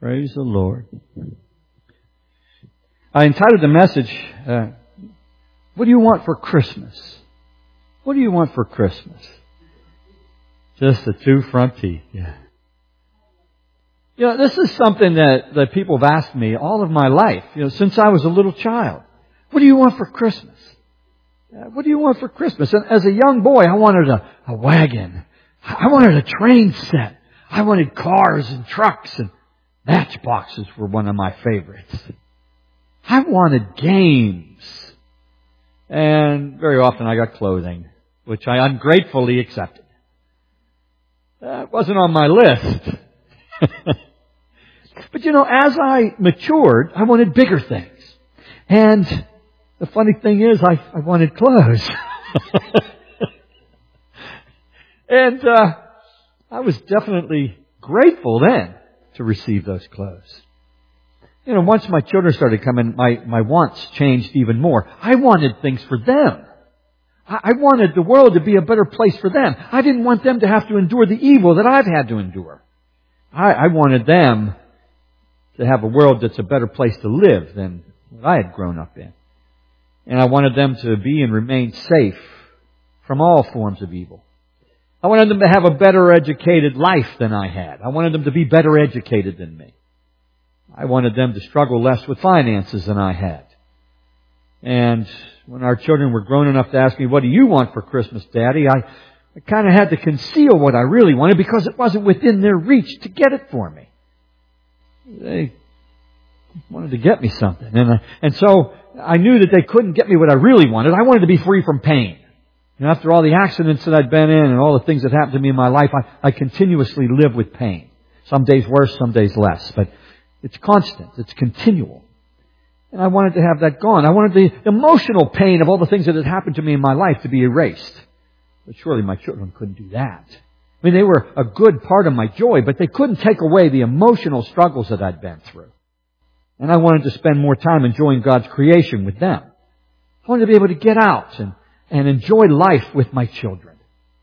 Praise the Lord. I entitled the message, What do you want for Christmas? What do you want for Christmas? Just the two front teeth, yeah. You know, this is something that people have asked me all of my life, since I was a little child. What do you want for Christmas? What do you want for Christmas? And as a young boy, I wanted a wagon. I wanted a train set. I wanted cars and trucks, and matchboxes were one of my favorites. I wanted games. And very often I got clothing, which I ungratefully accepted. It wasn't on my list. But as I matured, I wanted bigger things. And the funny thing is, I wanted clothes. And I was definitely grateful then to receive those clothes. Once my children started coming, my wants changed even more. I wanted things for them. I wanted the world to be a better place for them. I didn't want them to have to endure the evil that I've had to endure. I wanted them to have a world that's a better place to live than what I had grown up in. And I wanted them to be and remain safe from all forms of evil. I wanted them to have a better educated life than I had. I wanted them to be better educated than me. I wanted them to struggle less with finances than I had. And when our children were grown enough to ask me, what do you want for Christmas, Daddy? I kind of had to conceal what I really wanted because it wasn't within their reach to get it for me. They wanted to get me something. And so I knew that they couldn't get me what I really wanted. I wanted to be free from pain. After all the accidents that I'd been in and all the things that happened to me in my life, I continuously live with pain. Some days worse, some days less. But it's constant. It's continual. And I wanted to have that gone. I wanted the emotional pain of all the things that had happened to me in my life to be erased. But surely my children couldn't do that. I mean, they were a good part of my joy, but they couldn't take away the emotional struggles that I'd been through. And I wanted to spend more time enjoying God's creation with them. I wanted to be able to get out and enjoy life with my children.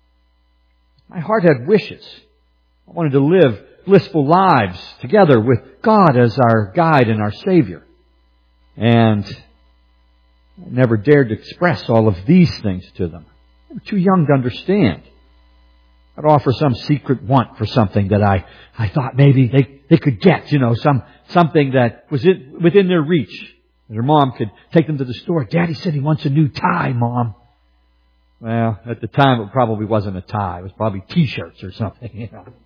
My heart had wishes. I wanted to live blissful lives together with God as our guide and our Savior. And I never dared to express all of these things to them. They were too young to understand. I'd offer some secret want for something that I thought maybe they could get, something that was within their reach. Their mom could take them to the store. Daddy said he wants a new tie, Mom. Well, at the time it probably wasn't a tie. It was probably T-shirts or something,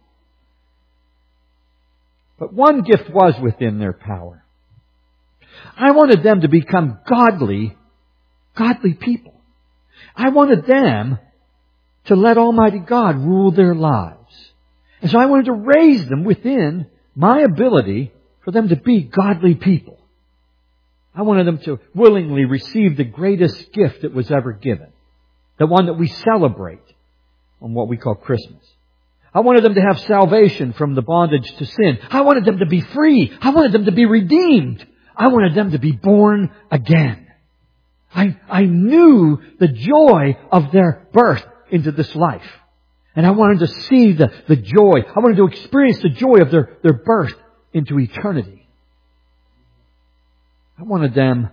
But one gift was within their power. I wanted them to become godly people. I wanted them to let Almighty God rule their lives. And so I wanted to raise them within my ability for them to be godly people. I wanted them to willingly receive the greatest gift that was ever given. The one that we celebrate on what we call Christmas. I wanted them to have salvation from the bondage to sin. I wanted them to be free. I wanted them to be redeemed. I wanted them to be born again. I knew the joy of their birth into this life. And I wanted to see the joy. I wanted to experience the joy of their birth into eternity. I wanted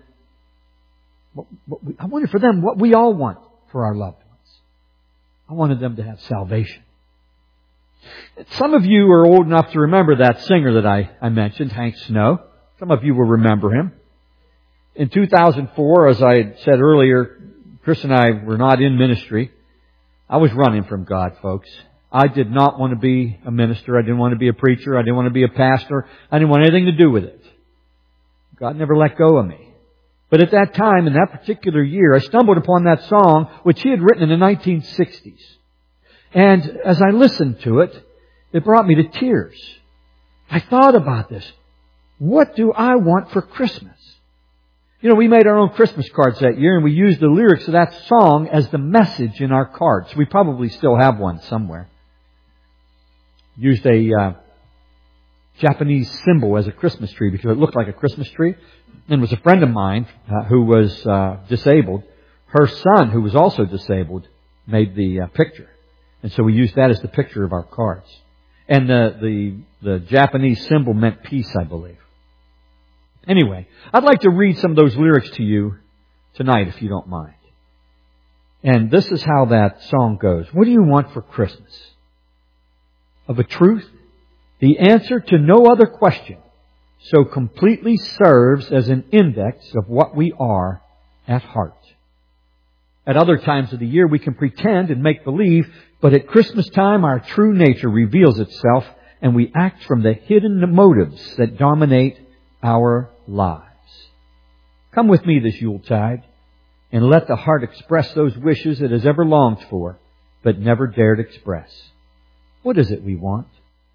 for them what we all want for our loved ones. I wanted them to have salvation. Some of you are old enough to remember that singer that I mentioned, Hank Snow. Some of you will remember him. In 2004, as I had said earlier, Chris and I were not in ministry. I was running from God, folks. I did not want to be a minister. I didn't want to be a preacher. I didn't want to be a pastor. I didn't want anything to do with it. God never let go of me. But at that time, in that particular year, I stumbled upon that song, which he had written in the 1960s. And as I listened to it, it brought me to tears. I thought about this. What do I want for Christmas? We made our own Christmas cards that year, and we used the lyrics of that song as the message in our cards. We probably still have one somewhere. Used a Japanese symbol as a Christmas tree because it looked like a Christmas tree. And it was a friend of mine who was disabled. Her son, who was also disabled, made the picture. And so we used that as the picture of our cards. And the Japanese symbol meant peace, I believe. Anyway, I'd like to read some of those lyrics to you tonight, if you don't mind. And this is how that song goes. What do you want for Christmas? Of a truth, the answer to no other question so completely serves as an index of what we are at heart. At other times of the year we can pretend and make believe, but at Christmas time our true nature reveals itself and we act from the hidden motives that dominate our lives. Come with me this Yuletide and let the heart express those wishes it has ever longed for, but never dared express. What is it we want?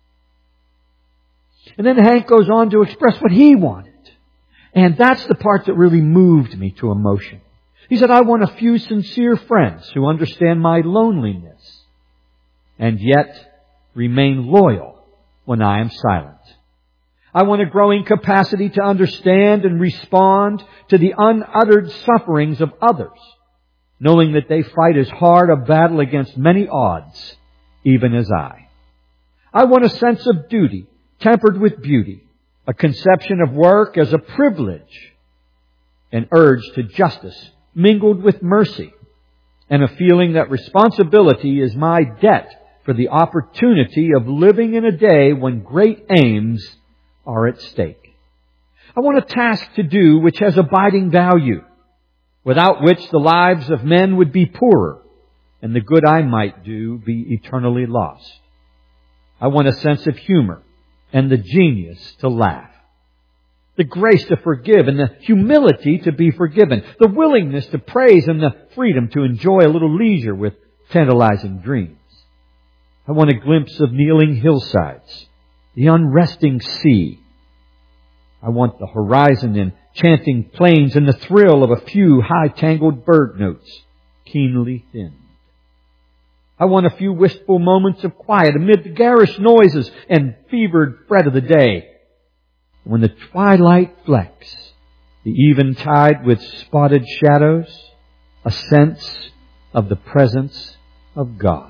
And then Hank goes on to express what he wanted. And that's the part that really moved me to emotion. He said, I want a few sincere friends who understand my loneliness and yet remain loyal when I am silent. I want a growing capacity to understand and respond to the unuttered sufferings of others, knowing that they fight as hard a battle against many odds, even as I. I want a sense of duty tempered with beauty, a conception of work as a privilege, an urge to justice mingled with mercy, and a feeling that responsibility is my debt for the opportunity of living in a day when great aims are at stake. I want a task to do which has abiding value, without which the lives of men would be poorer, and the good I might do be eternally lost. I want a sense of humor and the genius to laugh, the grace to forgive and the humility to be forgiven, the willingness to praise and the freedom to enjoy a little leisure with tantalizing dreams. I want a glimpse of kneeling hillsides, the unresting sea. I want the horizon and chanting plains and the thrill of a few high-tangled bird notes, keenly thinned. I want a few wistful moments of quiet amid the garish noises and fevered fret of the day. When the twilight flecks the eventide with spotted shadows, a sense of the presence of God.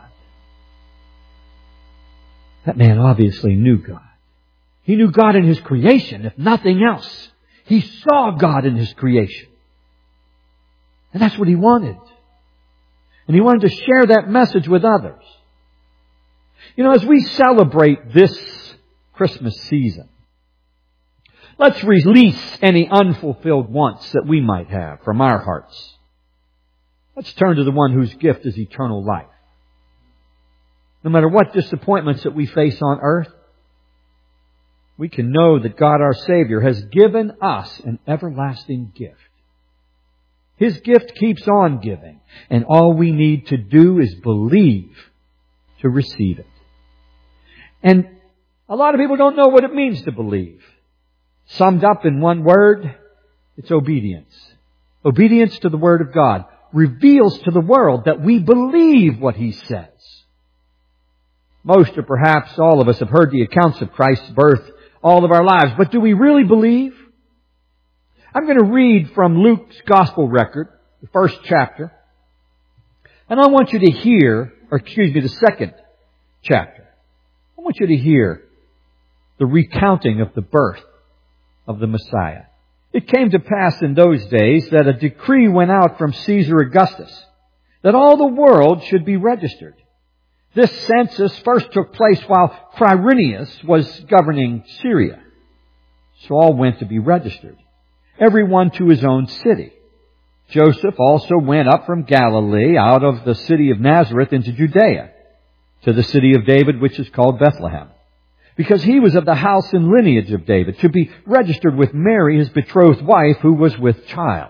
That man obviously knew God. He knew God in His creation, if nothing else. He saw God in His creation. And that's what he wanted. And he wanted to share that message with others. You know, as we celebrate this Christmas season, let's release any unfulfilled wants that we might have from our hearts. Let's turn to the one whose gift is eternal life. No matter what disappointments that we face on earth, we can know that God our Savior has given us an everlasting gift. His gift keeps on giving, and all we need to do is believe to receive it. And a lot of people don't know what it means to believe. Summed up in one word, it's obedience. Obedience to the Word of God reveals to the world that we believe what He says. Most or perhaps all of us have heard the accounts of Christ's birth all of our lives, but do we really believe? I'm going to read from Luke's Gospel record, the first chapter, and I want you to hear, the second chapter. I want you to hear the recounting of the birth of the Messiah. It came to pass in those days that a decree went out from Caesar Augustus that all the world should be registered. This census first took place while Quirinius was governing Syria. So all went to be registered, everyone to his own city. Joseph also went up from Galilee out of the city of Nazareth into Judea, to the city of David, which is called Bethlehem, because he was of the house and lineage of David, to be registered with Mary, his betrothed wife, who was with child.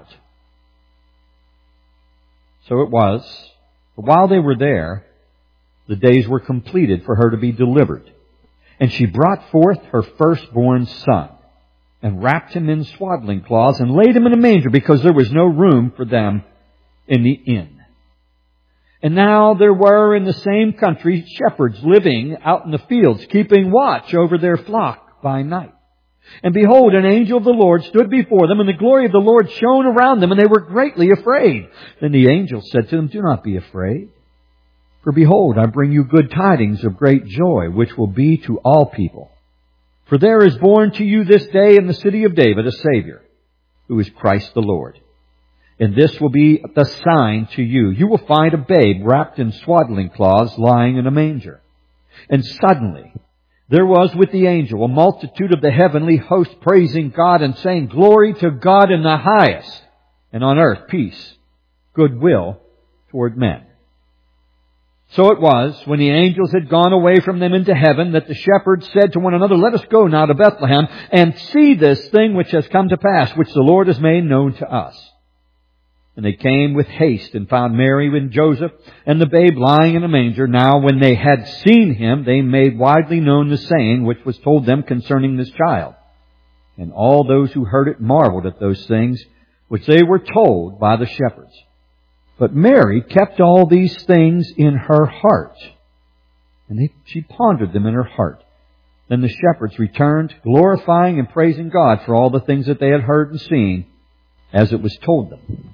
So it was, while they were there, the days were completed for her to be delivered. And she brought forth her firstborn son, and wrapped him in swaddling cloths, and laid him in a manger, because there was no room for them in the inn. And now there were in the same country shepherds living out in the fields, keeping watch over their flock by night. And behold, an angel of the Lord stood before them, and the glory of the Lord shone around them, and they were greatly afraid. Then the angel said to them, "Do not be afraid. For behold, I bring you good tidings of great joy, which will be to all people. For there is born to you this day in the city of David a Savior, who is Christ the Lord. And this will be the sign to you. You will find a babe wrapped in swaddling cloths lying in a manger. And suddenly there was with the angel a multitude of the heavenly host praising God and saying, Glory to God in the highest, and on earth peace, goodwill toward men. So it was, when the angels had gone away from them into heaven, that the shepherds said to one another, Let us go now to Bethlehem and see this thing which has come to pass, which the Lord has made known to us. And they came with haste and found Mary and Joseph and the babe lying in a manger. Now when they had seen him, they made widely known the saying which was told them concerning this child. And all those who heard it marveled at those things which they were told by the shepherds. But Mary kept all these things in her heart, and she pondered them in her heart. Then the shepherds returned, glorifying and praising God for all the things that they had heard and seen, as it was told them.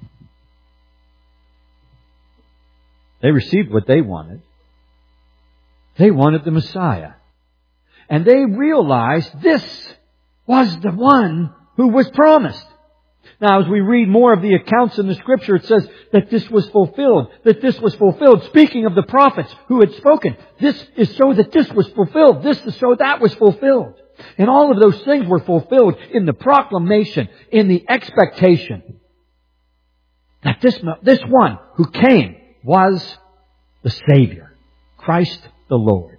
They received what they wanted. They wanted the Messiah. And they realized this was the one who was promised. Now, as we read more of the accounts in the Scripture, it says that this was fulfilled. That this was fulfilled. Speaking of the prophets who had spoken, this is so that this was fulfilled. This is so that was fulfilled. And all of those things were fulfilled in the proclamation, in the expectation that this one who came was the Savior, Christ the Lord.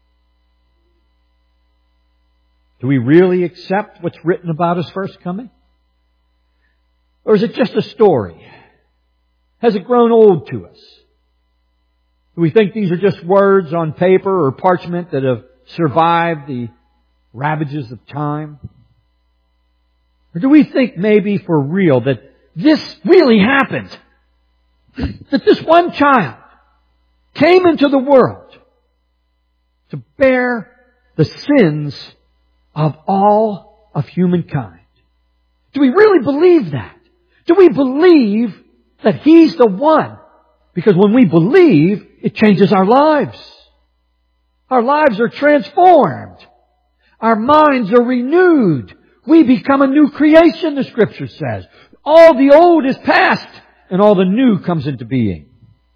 Do we really accept what's written about His first coming? Or is it just a story? Has it grown old to us? Do we think these are just words on paper or parchment that have survived the ravages of time? Or do we think maybe for real that this really happened? That this one child came into the world to bear the sins of all of humankind? Do we really believe that? Do we believe that He's the one? Because when we believe, it changes our lives. Our lives are transformed. Our minds are renewed. We become a new creation, the Scripture says. All the old is past, and all the new comes into being.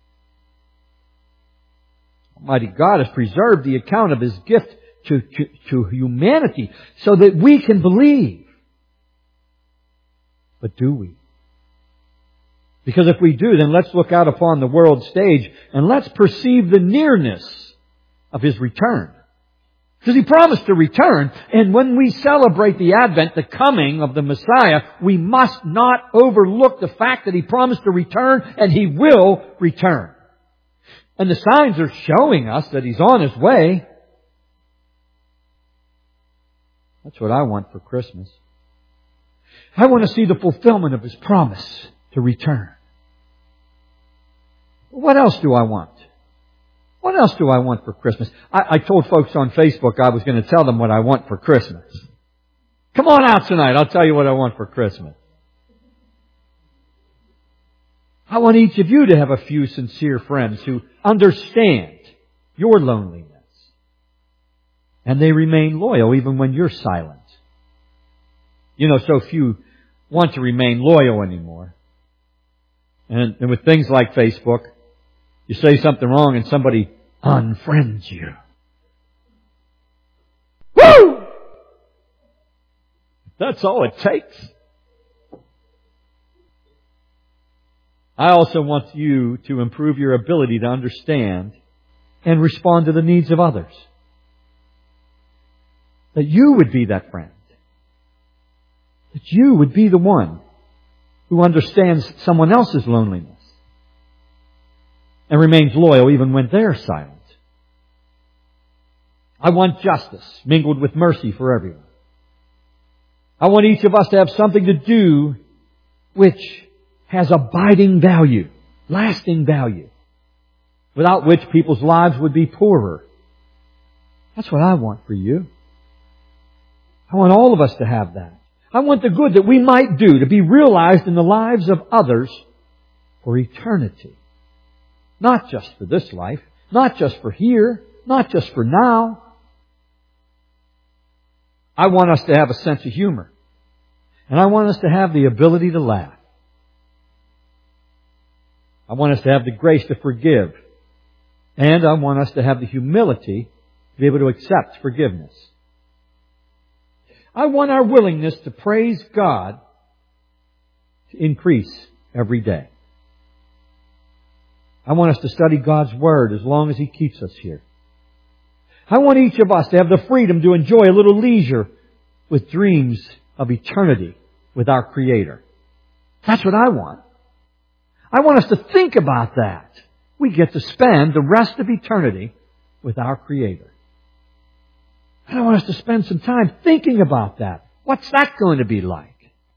Almighty God has preserved the account of His gift to humanity so that we can believe. But do we? Because if we do, then let's look out upon the world stage and let's perceive the nearness of His return. Because He promised to return, and when we celebrate the Advent, the coming of the Messiah, we must not overlook the fact that He promised to return, and He will return. And the signs are showing us that He's on His way. That's what I want for Christmas. I want to see the fulfillment of His promise to return. What else do I want? What else do I want for Christmas? I told folks on Facebook I was going to tell them what I want for Christmas. Come on out tonight. I'll tell you what I want for Christmas. I want each of you to have a few sincere friends who understand your loneliness. And they remain loyal even when you're silent. You know, so few want to remain loyal anymore. And with things like Facebook, you say something wrong and somebody unfriends you. Woo! That's all it takes. I also want you to improve your ability to understand and respond to the needs of others. That you would be that friend. That you would be the one who understands someone else's loneliness and remains loyal even when they're silent. I want justice mingled with mercy for everyone. I want each of us to have something to do which has abiding value, lasting value, without which people's lives would be poorer. That's what I want for you. I want all of us to have that. I want the good that we might do to be realized in the lives of others for eternity. Not just for this life, Not just for here, not just for now. I want us to have a sense of humor. And I want us to have the ability to laugh. I want us to have the grace to forgive. And I want us to have the humility to be able to accept forgiveness. I want our willingness to praise God to increase every day. I want us to study God's Word as long as He keeps us here. I want each of us to have the freedom to enjoy a little leisure with dreams of eternity with our Creator. That's what I want. I want us to think about that. We get to spend the rest of eternity with our Creator. And I want us to spend some time thinking about that. What's that going to be like?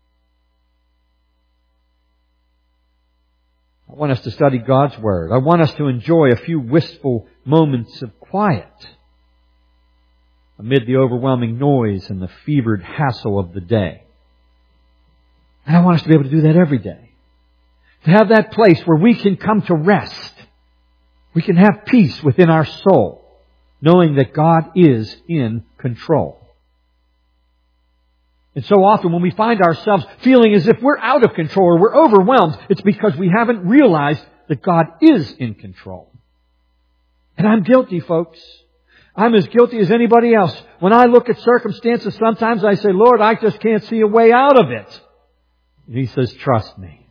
I want us to study God's Word. I want us to enjoy a few wistful moments of quiet amid the overwhelming noise and the fevered hassle of the day. And I want us to be able to do that every day. To have that place where we can come to rest. We can have peace within our soul, knowing that God is in control. And so often when we find ourselves feeling as if we're out of control or we're overwhelmed, it's because we haven't realized that God is in control. And I'm guilty, folks. I'm as guilty as anybody else. When I look at circumstances, sometimes I say, Lord, I just can't see a way out of it. And He says, trust me.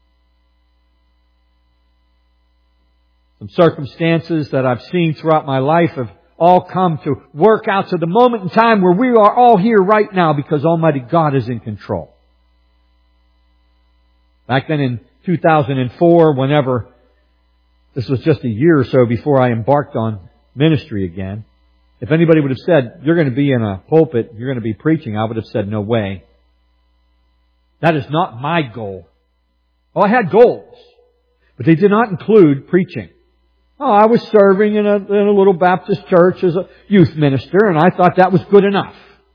Some circumstances that I've seen throughout my life have all come to work out to the moment in time where we are all here right now because Almighty God is in control. Back then in 2004, whenever this was just a year or so before I embarked on ministry again, if anybody would have said, you're going to be in a pulpit, you're going to be preaching, I would have said, no way. That is not my goal. Oh, I had goals, but they did not include preaching. Oh, I was serving in a little Baptist church as a youth minister, and I thought that was good enough.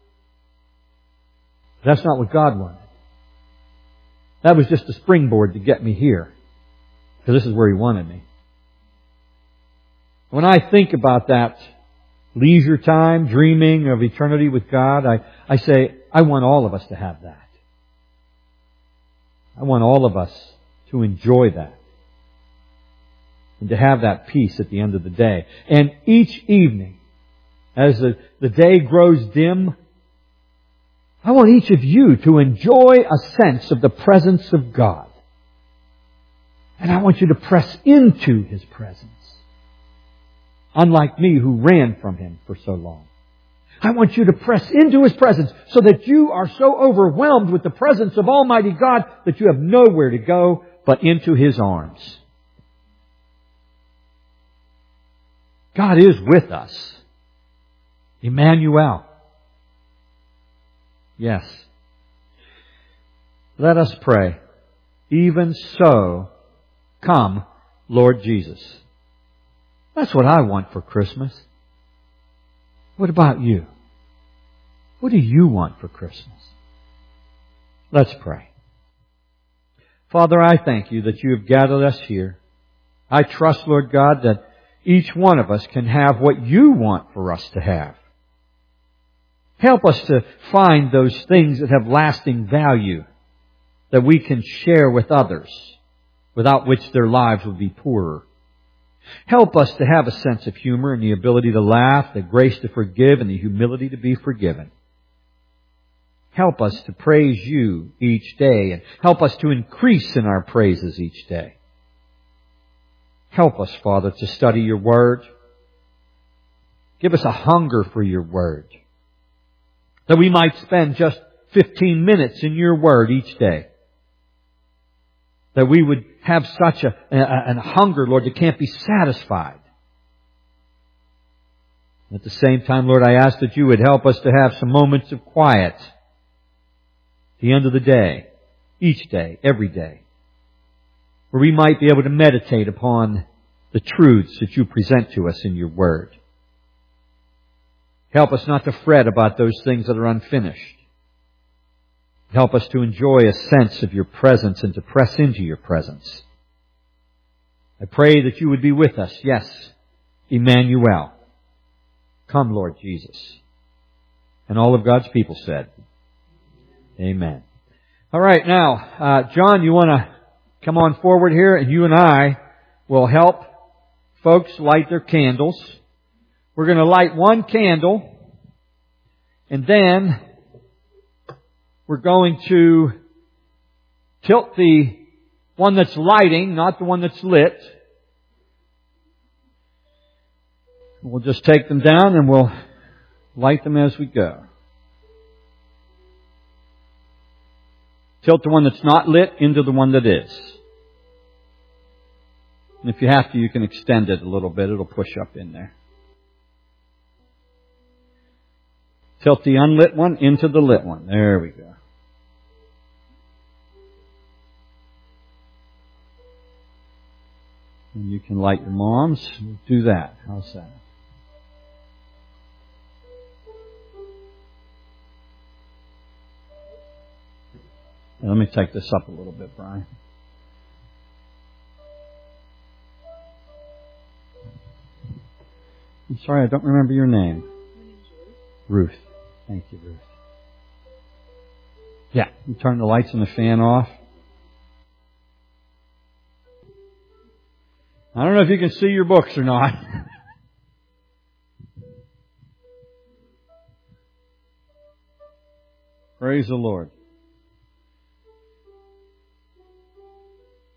That's not what God wanted. That was just a springboard to get me here, because this is where He wanted me. When I think about that leisure time, dreaming of eternity with God, I say, I want all of us to have that. I want all of us to enjoy that. And to have that peace at the end of the day. And each evening, as the day grows dim, I want each of you to enjoy a sense of the presence of God. And I want you to press into His presence. Unlike me who ran from Him for so long. I want you to press into His presence so that you are so overwhelmed with the presence of Almighty God that you have nowhere to go but into His arms. God is with us. Emmanuel. Yes. Let us pray. Even so, come, Lord Jesus. That's what I want for Christmas. What about you? What do you want for Christmas? Let's pray. Father, I thank You that You have gathered us here. I trust, Lord God, that each one of us can have what You want for us to have. Help us to find those things that have lasting value that we can share with others, without which their lives would be poorer. Help us to have a sense of humor and the ability to laugh, the grace to forgive, and the humility to be forgiven. Help us to praise You each day, and help us to increase in our praises each day. Help us, Father, to study Your Word. Give us a hunger for Your Word, that we might spend just 15 minutes in Your Word each day. That we would have such a hunger, Lord, that can't be satisfied. At the same time, Lord, I ask that You would help us to have some moments of quiet at the end of the day, each day, every day, where we might be able to meditate upon the truths that You present to us in Your Word. Help us not to fret about those things that are unfinished. Help us to enjoy a sense of Your presence and to press into Your presence. I pray that You would be with us, yes, Emmanuel. Come, Lord Jesus. And all of God's people said, Amen. All right, now, John, you want to come on forward here, and you and I will help folks light their candles. We're going to light one candle, and then we're going to tilt the one that's lighting, not the one that's lit. We'll just take them down and we'll light them as we go. Tilt the one that's not lit into the one that is. And if you have to, you can extend it a little bit. It'll push up in there. Tilt the unlit one into the lit one. There we go. And you can light your mom's. Do that. How's that? Now, let me take this up a little bit, Brian. I'm sorry, I don't remember your name. My name's Ruth. Ruth. Thank you, Ruth. Yeah, you turn the lights and the fan off. I don't know if you can see your books or not. Praise the Lord.